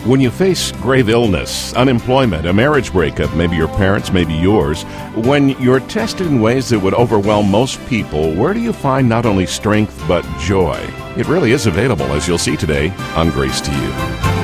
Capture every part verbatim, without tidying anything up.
When you face grave illness, unemployment, a marriage breakup, maybe your parents', maybe yours, when you're tested in ways that would overwhelm most people, where do you find not only strength but joy? It really is available, as you'll see today on Grace to You.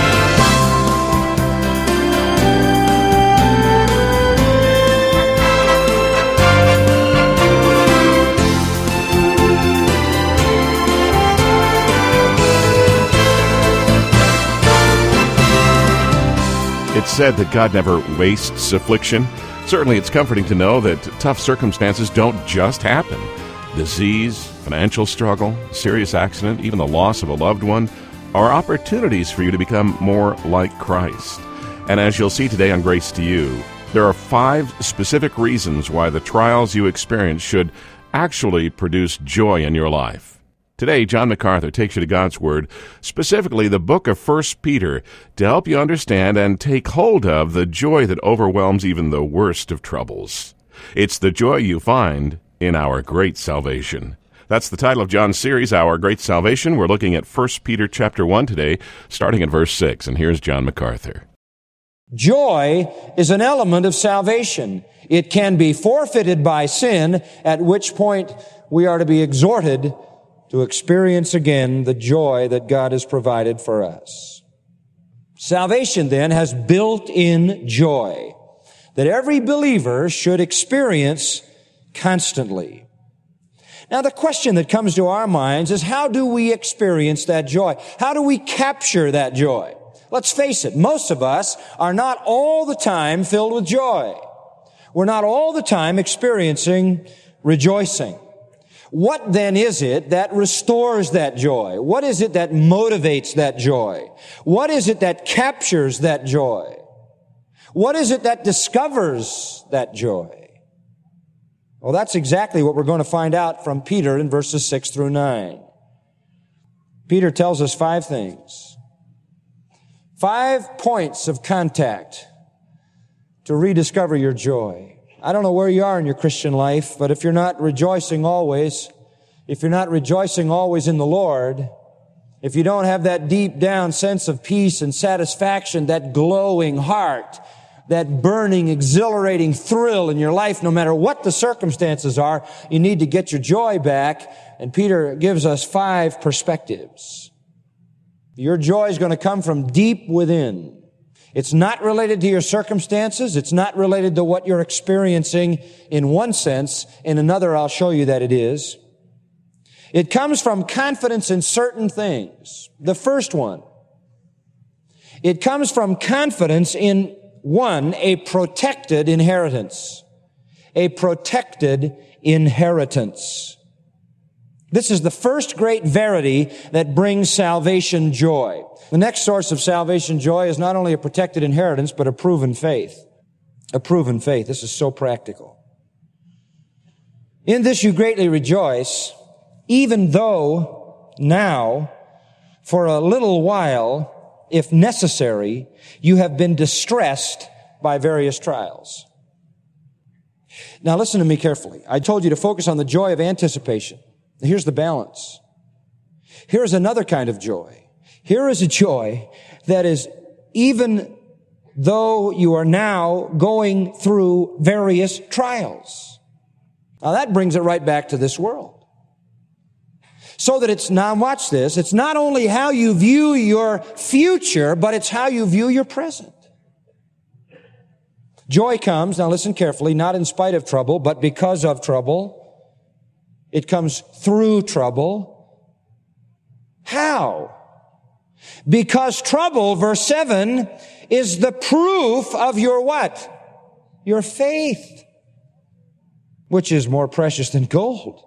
It's said that God never wastes affliction. Certainly it's comforting to know that tough circumstances don't just happen. Disease, financial struggle, serious accident, even the loss of a loved one are opportunities for you to become more like Christ. And as you'll see today on Grace to You, there are five specific reasons why the trials you experience should actually produce joy in your life. Today, John MacArthur takes you to God's Word, specifically the book of First Peter, to help you understand and take hold of the joy that overwhelms even the worst of troubles. It's the joy you find in our great salvation. That's the title of John's series, Our Great Salvation. We're looking at First Peter chapter one today, starting at verse six. And here's John MacArthur. Joy is an element of salvation. It can be forfeited by sin, at which point we are to be exhorted to experience again the joy that God has provided for us. Salvation, then, has built-in joy that every believer should experience constantly. Now, the question that comes to our minds is, how do we experience that joy? How do we capture that joy? Let's face it, most of us are not all the time filled with joy. We're not all the time experiencing rejoicing. What then is it that restores that joy? What is it that motivates that joy? What is it that captures that joy? What is it that discovers that joy? Well, that's exactly what we're going to find out from Peter in verses six through nine. Peter tells us five things. Five points of contact to rediscover your joy. I don't know where you are in your Christian life, but if you're not rejoicing always, if you're not rejoicing always in the Lord, if you don't have that deep down sense of peace and satisfaction, that glowing heart, that burning, exhilarating thrill in your life, no matter what the circumstances are, you need to get your joy back. And Peter gives us five perspectives. Your joy is going to come from deep within. It's not related to your circumstances. It's not related to what you're experiencing in one sense. In another, I'll show you that it is. It comes from confidence in certain things. The first one, it comes from confidence in, one, a protected inheritance. A protected inheritance. This is the first great verity that brings salvation joy. The next source of salvation joy is not only a protected inheritance, but a proven faith. A proven faith. This is so practical. In this you greatly rejoice, even though now, for a little while, if necessary, you have been distressed by various trials. Now listen to me carefully. I told you to focus on the joy of anticipation. Here's the balance. Here's another kind of joy. Here is a joy that is, even though you are now going through various trials. Now that brings it right back to this world. So that it's, now watch this, it's not only how you view your future, but it's how you view your present. Joy comes, now listen carefully, not in spite of trouble, but because of trouble. It comes through trouble. How? Because trouble, verse seven, is the proof of your what? Your faith, which is more precious than gold.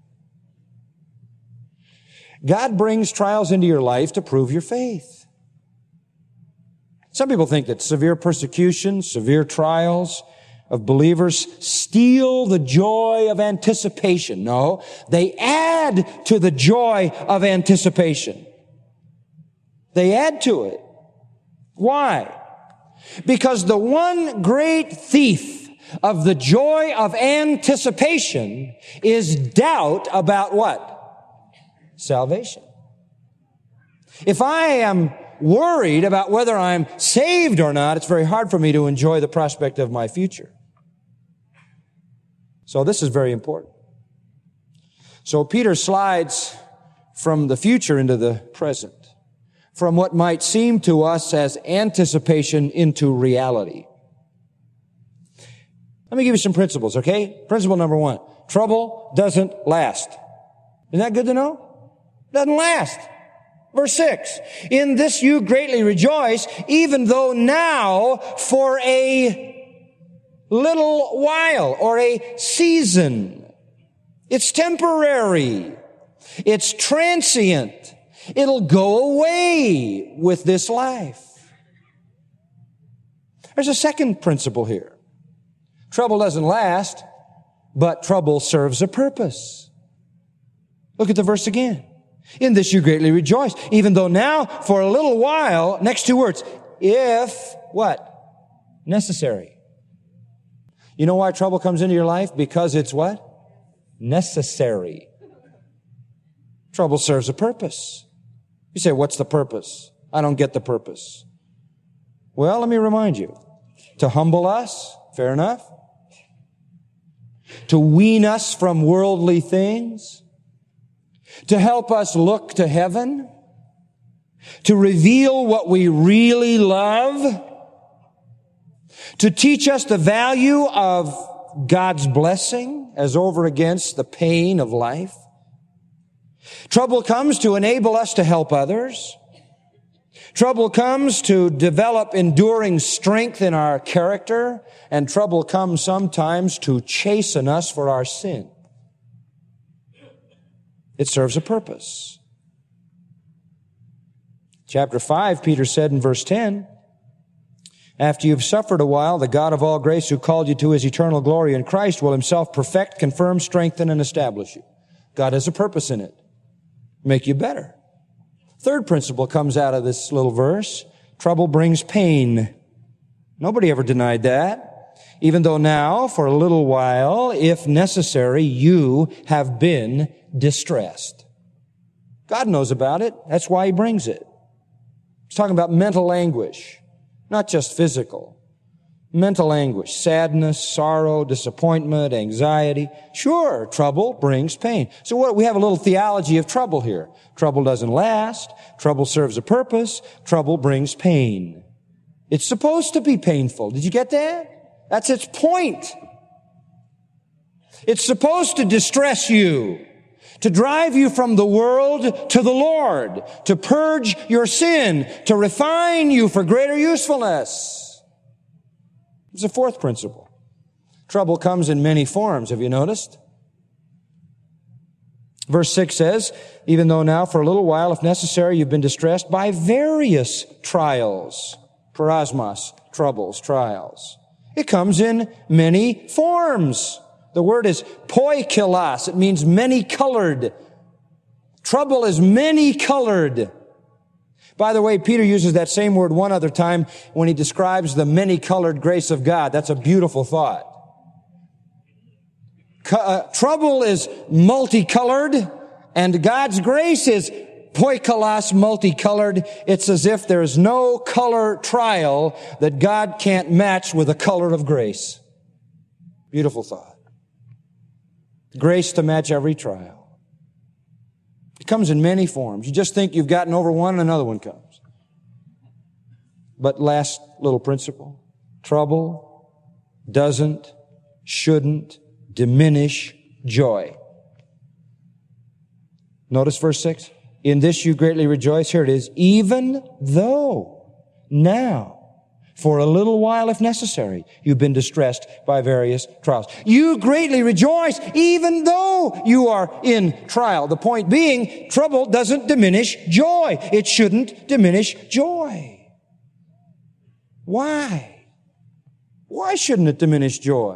God brings trials into your life to prove your faith. Some people think that severe persecution, severe trials of believers steal the joy of anticipation. No, they add to the joy of anticipation. They add to it. Why? Because the one great thief of the joy of anticipation is doubt about what? Salvation. If I am worried about whether I'm saved or not, it's very hard for me to enjoy the prospect of my future. So this is very important. So Peter slides from the future into the present, from what might seem to us as anticipation into reality. Let me give you some principles, okay? Principle number one, trouble doesn't last. Isn't that good to know? Doesn't last. Verse six, in this you greatly rejoice, even though now for a little while or a season. It's temporary. It's transient. It'll go away with this life. There's a second principle here. Trouble doesn't last, but trouble serves a purpose. Look at the verse again. In this you greatly rejoice, even though now for a little while, next two words, if what? Necessary. You know why trouble comes into your life? Because it's what? Necessary. Trouble serves a purpose. You say, what's the purpose? I don't get the purpose. Well, let me remind you. To humble us, fair enough. To wean us from worldly things. To help us look to heaven. To reveal what we really love. To teach us the value of God's blessing as over against the pain of life. Trouble comes to enable us to help others. Trouble comes to develop enduring strength in our character. And trouble comes sometimes to chasten us for our sin. It serves a purpose. Chapter five, Peter said in verse ten, after you've suffered a while, the God of all grace who called you to his eternal glory in Christ will himself perfect, confirm, strengthen, and establish you. God has a purpose in it. Make you better. Third principle comes out of this little verse. Trouble brings pain. Nobody ever denied that. Even though now, for a little while, if necessary, you have been distressed. God knows about it. That's why he brings it. He's talking about mental anguish, not just physical. Mental anguish, sadness, sorrow, disappointment, anxiety. Sure, trouble brings pain. So what, we have a little theology of trouble here. Trouble doesn't last. Trouble serves a purpose. Trouble brings pain. It's supposed to be painful. Did you get that? That's its point. It's supposed to distress you, to drive you from the world to the Lord, to purge your sin, to refine you for greater usefulness. There's a fourth principle. Trouble comes in many forms. Have you noticed? Verse six says, even though now for a little while, if necessary, you've been distressed by various trials. Parasmos, troubles, trials. It comes in many forms. The word is poikilos. It means many-colored. Trouble is many-colored. By the way, Peter uses that same word one other time when he describes the many-colored grace of God. That's a beautiful thought. Uh, trouble is multicolored, and God's grace is poikilos, multicolored. It's as if there's no color trial that God can't match with the color of grace. Beautiful thought. Grace to match every trial. It comes in many forms. You just think you've gotten over one and another one comes. But last little principle. Trouble doesn't, shouldn't diminish joy. Notice verse six. In this you greatly rejoice. Here it is. Even though now, for a little while if necessary, you've been distressed by various trials. You greatly rejoice even though you are in trial. The point being, trouble doesn't diminish joy. It shouldn't diminish joy. Why? Why shouldn't it diminish joy?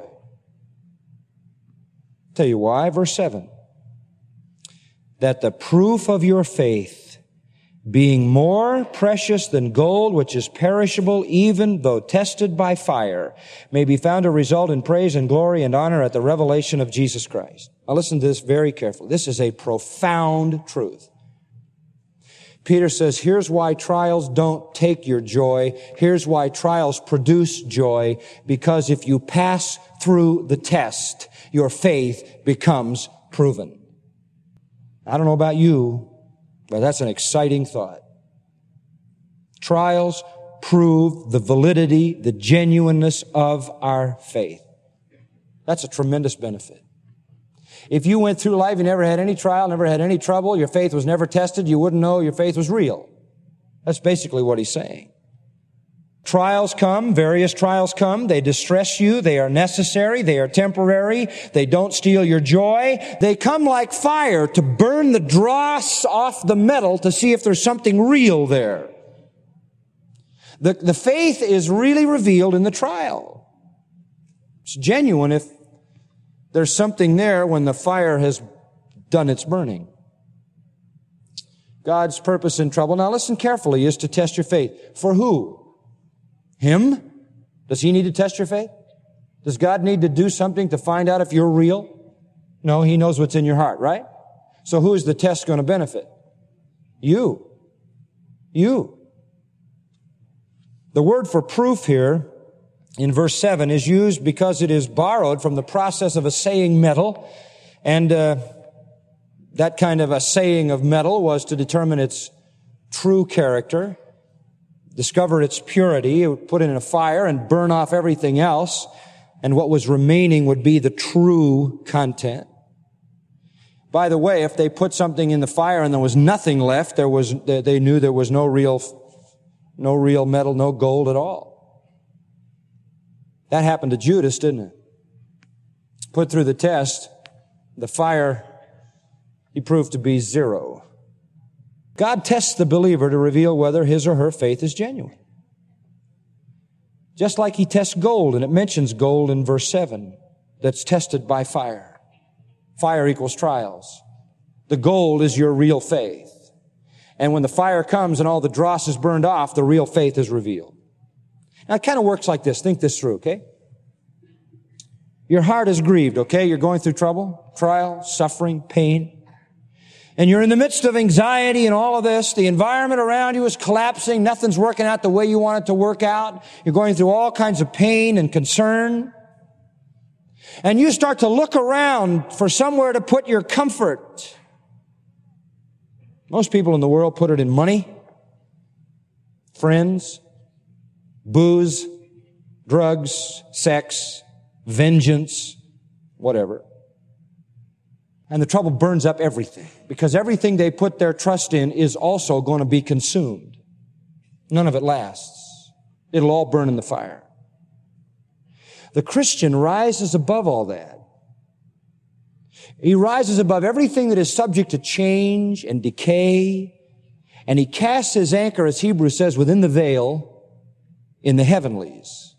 Tell you why. Verse seven. That the proof of your faith, being more precious than gold, which is perishable, even though tested by fire, may be found to result in praise and glory and honor at the revelation of Jesus Christ. Now listen to this very carefully. This is a profound truth. Peter says, here's why trials don't take your joy. Here's why trials produce joy. Because if you pass through the test, your faith becomes proven. I don't know about you, but that's an exciting thought. Trials prove the validity, the genuineness of our faith. That's a tremendous benefit. If you went through life, you never had any trial, never had any trouble, your faith was never tested, you wouldn't know your faith was real. That's basically what he's saying. Trials come, various trials come, they distress you, they are necessary, they are temporary, they don't steal your joy. They come like fire to burn the dross off the metal to see if there's something real there. The, the faith is really revealed in the trial. It's genuine if there's something there when the fire has done its burning. God's purpose in trouble, now listen carefully, is to test your faith. For who? Him? Does he need to test your faith? Does God need to do something to find out if you're real? No, he knows what's in your heart, right? So who is the test going to benefit? You. You. The word for proof here in verse seven is used because it is borrowed from the process of assaying metal. And uh, that kind of assaying of metal was to determine its true character, discover its purity. It would put it in a fire and burn off everything else. And what was remaining would be the true content. By the way, if they put something in the fire and there was nothing left, there was, they knew there was no real, no real metal, no gold at all. That happened to Judas, didn't it? Put through the test, the fire, he proved to be zero. God tests the believer to reveal whether his or her faith is genuine. Just like he tests gold, and it mentions gold in verse seven, that's tested by fire. Fire equals trials. The gold is your real faith. And when the fire comes and all the dross is burned off, the real faith is revealed. Now, it kind of works like this. Think this through, okay? Your heart is grieved, okay? You're going through trouble, trial, suffering, pain. And you're in the midst of anxiety and all of this. The environment around you is collapsing. Nothing's working out the way you want it to work out. You're going through all kinds of pain and concern. And you start to look around for somewhere to put your comfort. Most people in the world put it in money, friends, booze, drugs, sex, vengeance, whatever. And the trouble burns up everything because everything they put their trust in is also going to be consumed. None of it lasts. It'll all burn in the fire. The Christian rises above all that. He rises above everything that is subject to change and decay, and he casts his anchor, as Hebrews says, within the veil, in the heavenlies,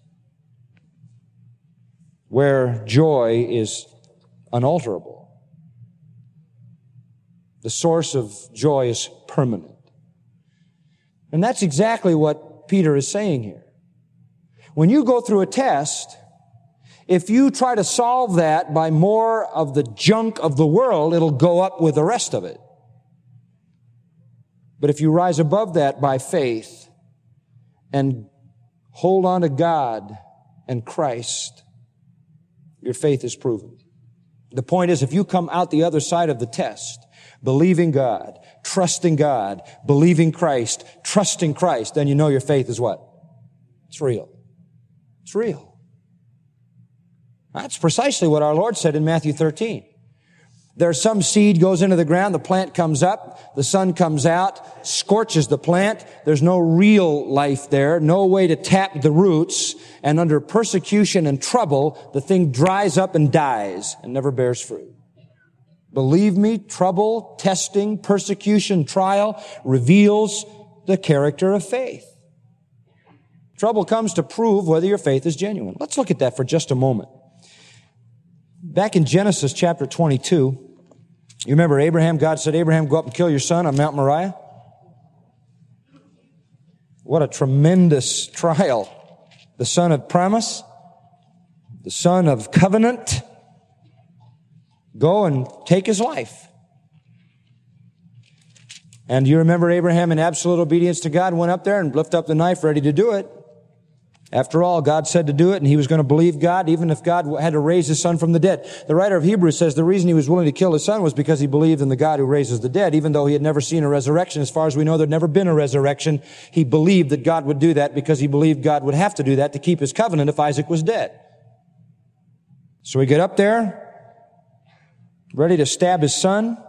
where joy is unalterable. The source of joy is permanent. And that's exactly what Peter is saying here. When you go through a test, if you try to solve that by more of the junk of the world, it'll go up with the rest of it. But if you rise above that by faith and hold on to God and Christ, your faith is proven. The point is, if you come out the other side of the test, believing God, trusting God, believing Christ, trusting Christ, then you know your faith is what? It's real. It's real. That's precisely what our Lord said in Matthew thirteen. There's some seed goes into the ground, the plant comes up, the sun comes out, scorches the plant. There's no real life there, no way to tap the roots, and under persecution and trouble, the thing dries up and dies and never bears fruit. Believe me, trouble, testing, persecution, trial reveals the character of faith. Trouble comes to prove whether your faith is genuine. Let's look at that for just a moment. Back in Genesis chapter twenty-two, you remember Abraham, God said, Abraham, go up and kill your son on Mount Moriah. What a tremendous trial. The son of promise, the son of covenant, go and take his life. And you remember Abraham in absolute obedience to God went up there and lifted up the knife ready to do it. After all, God said to do it, and he was going to believe God, even if God had to raise his son from the dead. The writer of Hebrews says the reason he was willing to kill his son was because he believed in the God who raises the dead, even though he had never seen a resurrection. As far as we know, there'd never been a resurrection. He believed that God would do that because he believed God would have to do that to keep his covenant if Isaac was dead. So we get up there, ready to stab his son.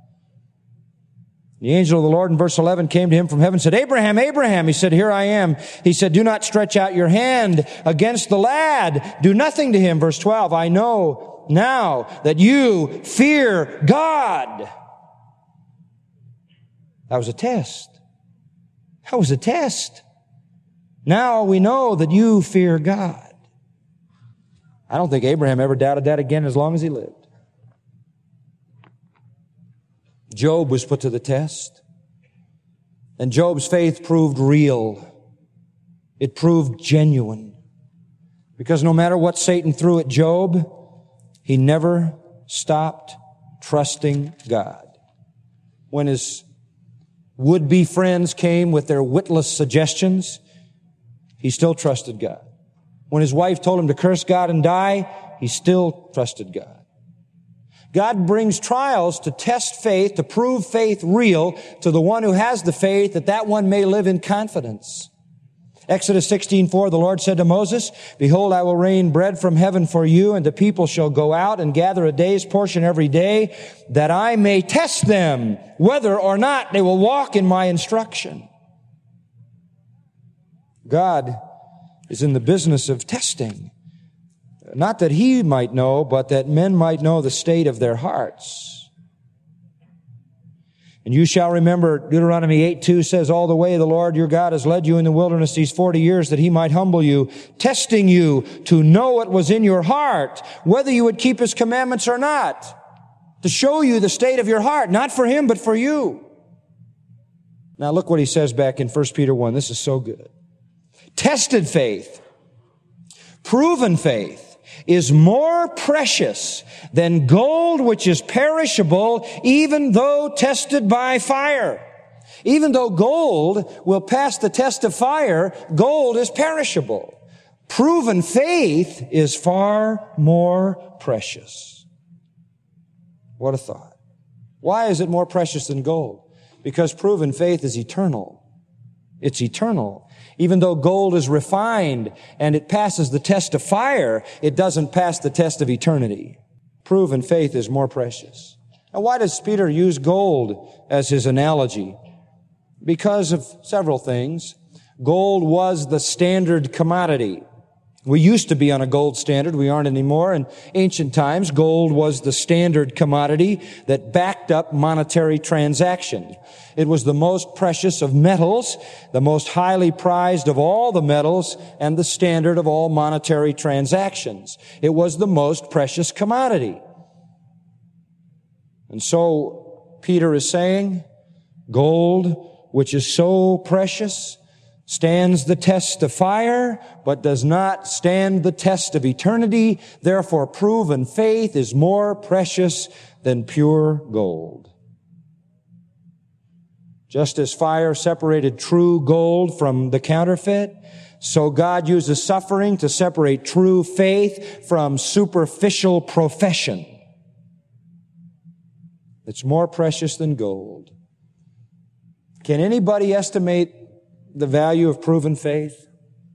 The angel of the Lord in verse eleven came to him from heaven and said, Abraham, Abraham. He said, here I am. He said, do not stretch out your hand against the lad. Do nothing to him. Verse twelve, I know now that you fear God. That was a test. That was a test. Now we know that you fear God. I don't think Abraham ever doubted that again as long as he lived. Job was put to the test, and Job's faith proved real. It proved genuine. Because no matter what Satan threw at Job, he never stopped trusting God. When his would-be friends came with their witless suggestions, he still trusted God. When his wife told him to curse God and die, he still trusted God. God brings trials to test faith, to prove faith real to the one who has the faith, that that one may live in confidence. Exodus sixteen four, the Lord said to Moses, behold, I will rain bread from heaven for you, and the people shall go out and gather a day's portion every day, that I may test them, whether or not they will walk in my instruction. God is in the business of testing. Not that he might know, but that men might know the state of their hearts. And you shall remember, Deuteronomy eight two says, all the way the Lord your God has led you in the wilderness these forty years, that he might humble you, testing you to know what was in your heart, whether you would keep his commandments or not, to show you the state of your heart, not for him, but for you. Now look what he says back in First Peter one. This is so good. Tested faith, proven faith, is more precious than gold which is perishable, even though tested by fire. Even though gold will pass the test of fire, gold is perishable. Proven faith is far more precious. What a thought. Why is it more precious than gold? Because proven faith is eternal. It's eternal. Even though gold is refined and it passes the test of fire, it doesn't pass the test of eternity. Proven faith is more precious. Now, why does Peter use gold as his analogy? Because of several things. Gold was the standard commodity. We used to be on a gold standard. We aren't anymore. In ancient times, gold was the standard commodity that backed up monetary transactions. It was the most precious of metals, the most highly prized of all the metals, and the standard of all monetary transactions. It was the most precious commodity. And so Peter is saying, gold, which is so precious, stands the test of fire, but does not stand the test of eternity. Therefore, proven faith is more precious than pure gold. Just as fire separated true gold from the counterfeit, so God uses suffering to separate true faith from superficial profession. It's more precious than gold. Can anybody estimate the value of proven faith?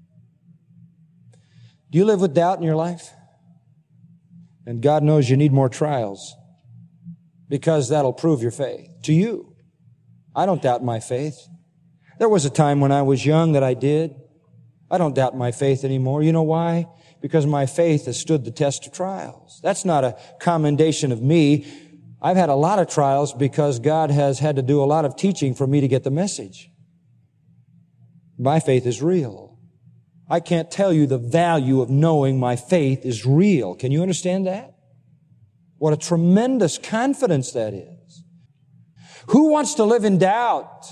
Do you live with doubt in your life? And God knows you need more trials, because that'll prove your faith to you. I don't doubt my faith. There was a time when I was young that I did. I don't doubt my faith anymore. You know why? Because my faith has stood the test of trials. That's not a commendation of me. I've had a lot of trials because God has had to do a lot of teaching for me to get the message. My faith is real. I can't tell you the value of knowing my faith is real. Can you understand that? What a tremendous confidence that is. Who wants to live in doubt?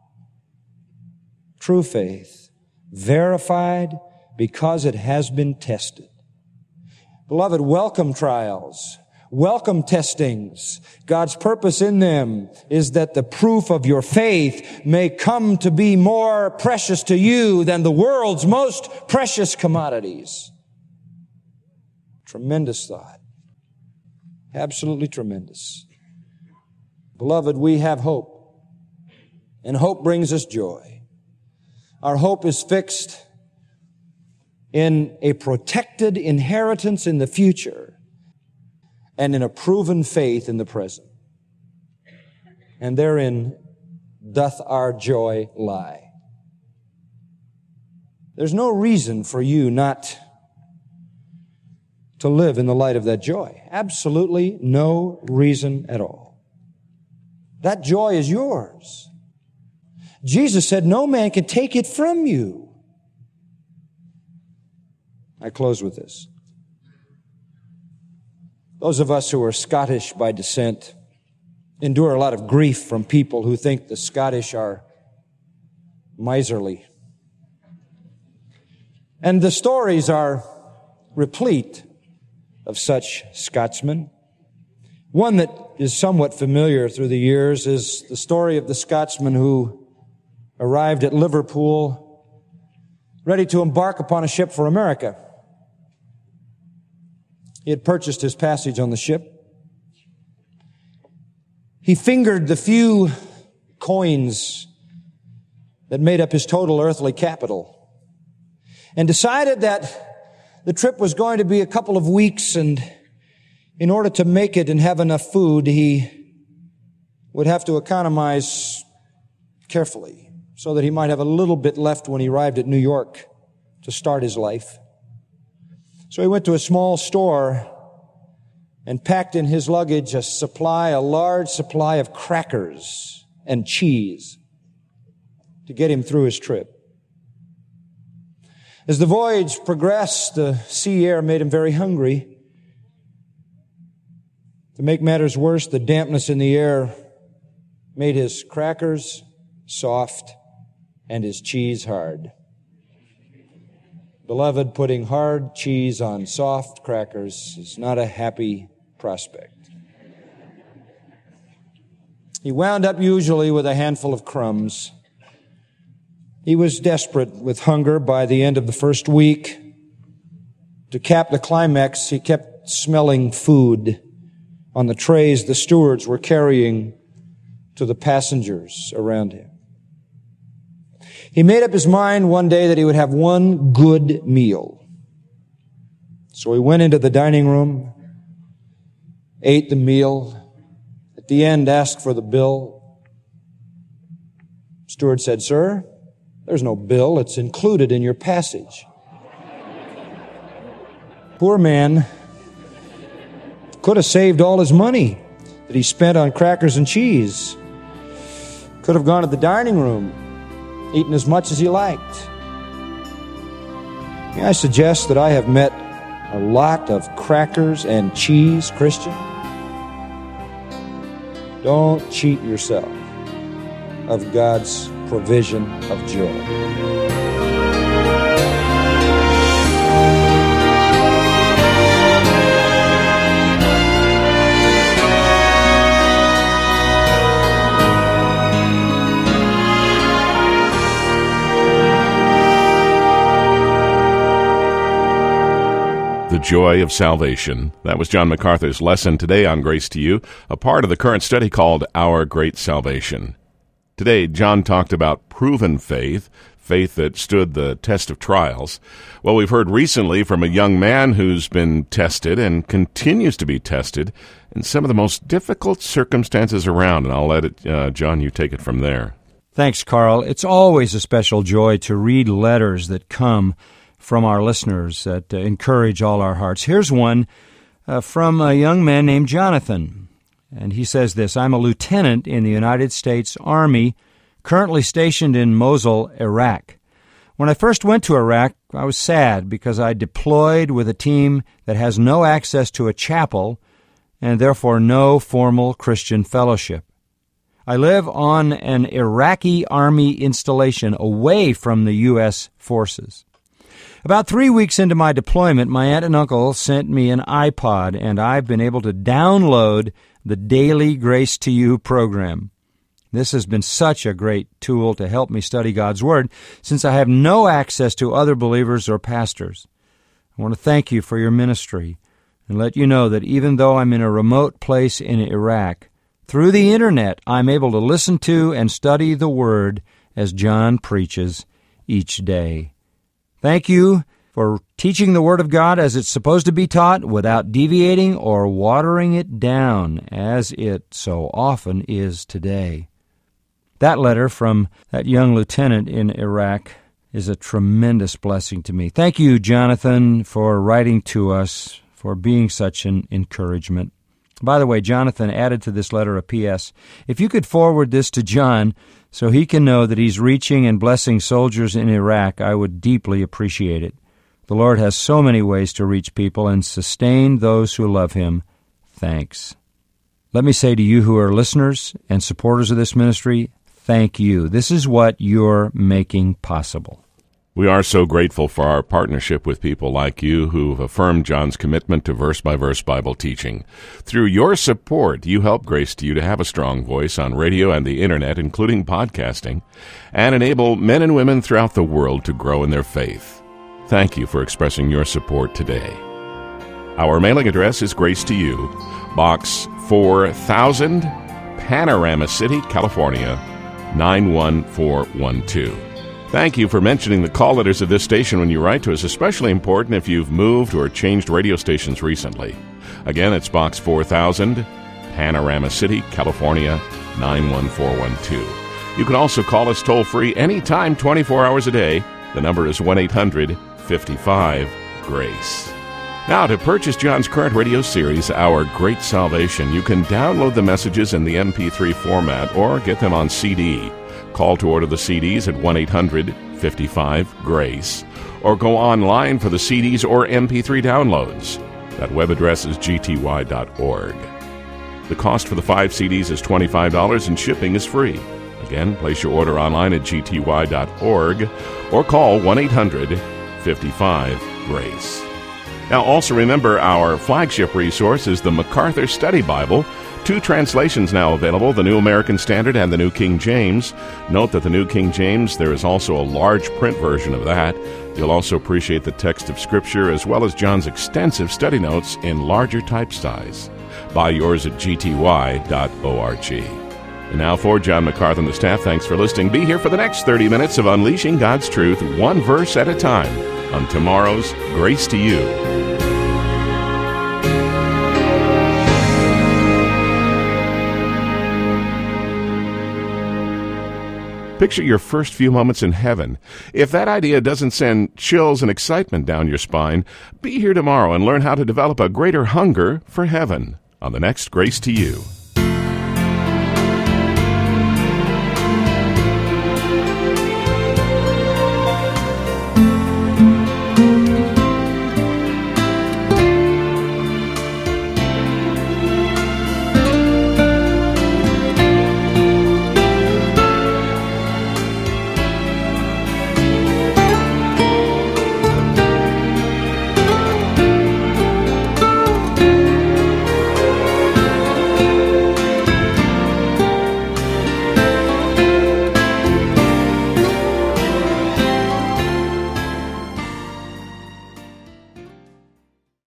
True faith, verified because it has been tested. Beloved, welcome trials. welcome testings. God's purpose in them is that the proof of your faith may come to be more precious to you than the world's most precious commodities. Tremendous thought. Absolutely tremendous. Beloved, we have hope, and hope brings us joy. Our hope is fixed in a protected inheritance in the future and in a proven faith in the present. And therein doth our joy lie. There's no reason for you not to live in the light of that joy. Absolutely no reason at all. That joy is yours. Jesus said, no man can take it from you. I close with this. Those of us who are Scottish by descent endure a lot of grief from people who think the Scottish are miserly. And the stories are replete of such Scotsmen. One that is somewhat familiar through the years is the story of the Scotsman who arrived at Liverpool ready to embark upon a ship for America. He had purchased his passage on the ship. He fingered the few coins that made up his total earthly capital and decided that the trip was going to be a couple of weeks, and in order to make it and have enough food, he would have to economize carefully so that he might have a little bit left when he arrived at New York to start his life. So he went to a small store and packed in his luggage a supply, a large supply of crackers and cheese to get him through his trip. As the voyage progressed, the sea air made him very hungry. To make matters worse, the dampness in the air made his crackers soft and his cheese hard. Beloved, putting hard cheese on soft crackers is not a happy prospect. He wound up usually with a handful of crumbs. He was desperate with hunger by the end of the first week. To cap the climax, he kept smelling food on the trays the stewards were carrying to the passengers around him. He made up his mind one day that he would have one good meal. So he went into the dining room, ate the meal, at the end asked for the bill. Steward said, "Sir, there's no bill. It's included in your passage." Poor man could have saved all his money that he spent on crackers and cheese. Could have gone to the dining room, eaten as much as he liked. May I suggest that I have met a lot of crackers and cheese Christians? Don't cheat yourself of God's provision of joy. The joy of salvation. That was John MacArthur's lesson today on Grace to You, a part of the current study called Our Great Salvation. Today, John talked about proven faith, faith that stood the test of trials. Well, we've heard recently from a young man who's been tested and continues to be tested in some of the most difficult circumstances around, and I'll let it, uh, John, you take it from there. Thanks, Carl. It's always a special joy to read letters that come from our listeners that uh, encourage all our hearts. Here's one uh, from a young man named Jonathan. And he says this: I'm a lieutenant in the United States Army, currently stationed in Mosul, Iraq. When I first went to Iraq, I was sad because I deployed with a team that has no access to a chapel and therefore no formal Christian fellowship. I live on an Iraqi Army installation away from the U S forces. About three weeks into my deployment, my aunt and uncle sent me an iPod, and I've been able to download the Daily Grace to You program. This has been such a great tool to help me study God's Word, since I have no access to other believers or pastors. I want to thank you for your ministry and let you know that even though I'm in a remote place in Iraq, through the Internet, I'm able to listen to and study the Word as John preaches each day. Thank you for teaching the Word of God as it's supposed to be taught without deviating or watering it down, as it so often is today. That letter from that young lieutenant in Iraq is a tremendous blessing to me. Thank you, Jonathan, for writing to us, for being such an encouragement. By the way, Jonathan added to this letter a P S If you could forward this to John so he can know that he's reaching and blessing soldiers in Iraq, I would deeply appreciate it. The Lord has so many ways to reach people and sustain those who love Him. Thanks. Let me say to you who are listeners and supporters of this ministry, thank you. This is what you're making possible. We are so grateful for our partnership with people like you who've affirmed John's commitment to verse-by-verse Bible teaching. Through your support, you help Grace to You to have a strong voice on radio and the Internet, including podcasting, and enable men and women throughout the world to grow in their faith. Thank you for expressing your support today. Our mailing address is Grace to You, Box four thousand, Panorama City, California, nine one four one two. Thank you for mentioning the call letters of this station when you write to us, especially important if you've moved or changed radio stations recently. Again, it's Box four thousand, Panorama City, California, nine one four one two. You can also call us toll-free anytime, twenty-four hours a day. The number is one eight hundred, fifty-five, GRACE. Now, to purchase John's current radio series, Our Great Salvation, you can download the messages in the M P three format or get them on C D. Call to order the C Ds at one eight hundred, fifty-five, GRACE, or go online for the C Ds or M P three downloads. That web address is g t y dot org. The cost for the five C Ds is twenty-five dollars and shipping is free. Again, place your order online at g t y dot org or call one eight hundred, fifty-five, GRACE. Now, also remember our flagship resource is the MacArthur Study Bible. Two translations now available, the New American Standard and the New King James. Note that the New King James, there is also a large print version of that. You'll also appreciate the text of Scripture as well as John's extensive study notes in larger type size. Buy yours at g t y dot org. And now for John MacArthur and the staff, thanks for listening. Be here for the next thirty minutes of Unleashing God's Truth, one verse at a time, on tomorrow's Grace to You. Picture your first few moments in heaven. If that idea doesn't send chills and excitement down your spine, be here tomorrow and learn how to develop a greater hunger for heaven on the next Grace to You.